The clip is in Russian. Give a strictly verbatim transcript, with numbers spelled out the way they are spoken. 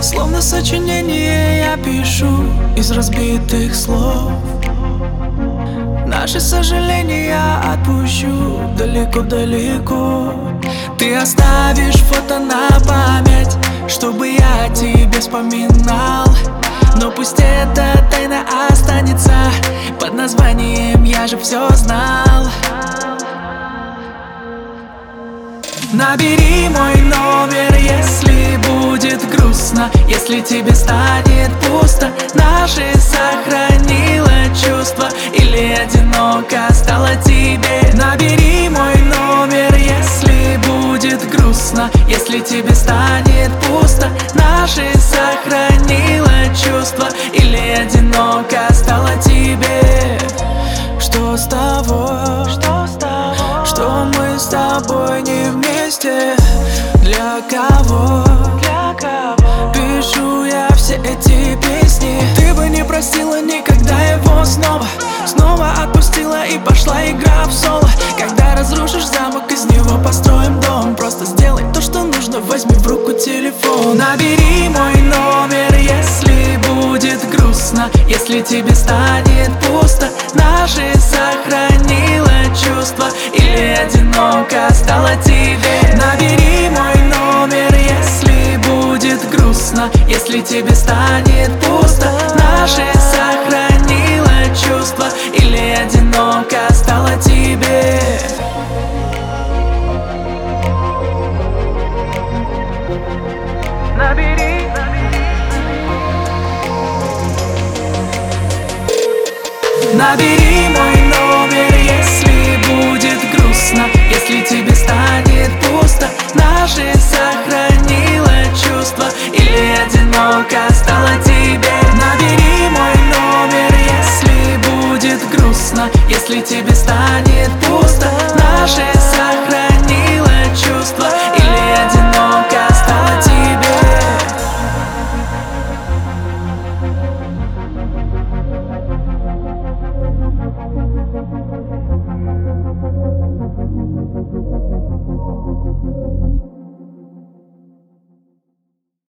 Словно сочинение я пишу из разбитых слов. Наши сожаления отпущу далеко-далеко. Ты оставишь фото на память, чтобы я тебе вспоминал. Но пусть эта тайна останется под названием «Я же все знал». Набери мой номер, если будет грустно, если тебе станет пусто. Наши сохранило чувства или одиноко стало тебе. Набери мой номер, если будет грустно, если тебе станет пусто. Наши сохранило чувства или одиноко стало тебе. Что с того, что с того, что мы с тобой не вместе? Для кого, для кого пишу я все эти песни? Ты бы не просила никогда его снова, снова отпустила и пошла игра в соло. Когда разрушишь замок, из него построим дом. Просто сделай то, что нужно, возьми в руку телефон. Набери мой номер, если будет грустно, если тебе станет пусто. Наши сохранило чувства или одиноко стало тебе. Набери мой номер, если будет грустно, если тебе станет пусто. Наши сохранило чувства или одиноко стало тебе. Набери, Набери мой номер, если будет грустно, если тебе станет пусто. Наши сохранило чувства или одиноко стало тебе. Набери мой номер, если будет грустно, если тебе станет пусто.